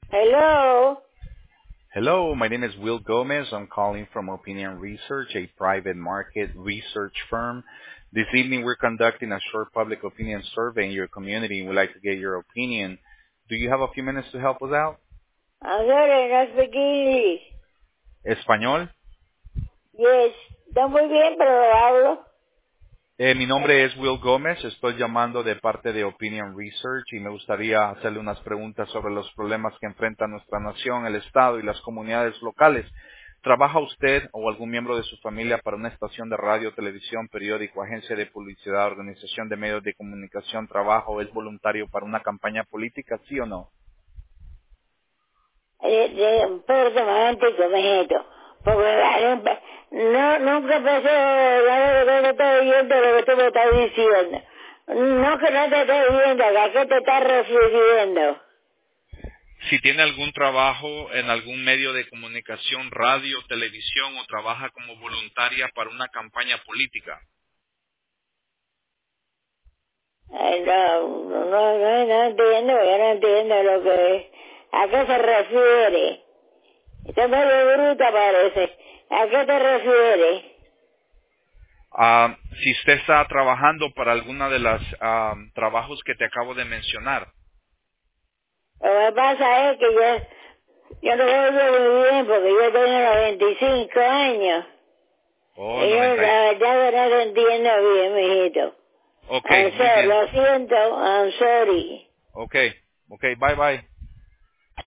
Hello. Hello, my name is Will Gomez. I'm calling from Opinion Research, a private market research firm. This evening we're conducting a short public opinion survey in your community. We'd like to get your opinion. Do you have a few minutes to help us out? I'm sorry, no speak English. ¿Español? Yes. Está muy bien, pero lo hablo. Mi nombre es Will Gómez. Estoy llamando de parte de Opinion Research y me gustaría hacerle unas preguntas sobre los problemas que enfrenta nuestra nación, el Estado y las comunidades locales. ¿Trabaja usted o algún miembro de su familia para una estación de radio, televisión, periódico, agencia de publicidad, organización de medios de comunicación, trabajo o es voluntario para una campaña política, sí o no? Espérate un momentico, mijito. Porque no, nunca pasó nada de lo que estoy oyendo lo que tú me estás diciendo. No, que no te estoy viendo, ¿a qué te estás refiriendo? Si tiene algún trabajo en algún medio de comunicación, radio, televisión o trabaja como voluntaria para una campaña política. No entiendo, yo no entiendo lo que es. ¿A qué se refiere? Esto es medio bruta parece. ¿A qué te refieres? Si usted está trabajando para alguna de los trabajos que te acabo de mencionar. Lo que pasa es que yo no veo muy bien porque yo tengo 95 años. Oh, Y yo 90. la verdad que no te entiendo bien, mijito. Ok, muy bien. Lo siento, I'm sorry. Ok, bye bye.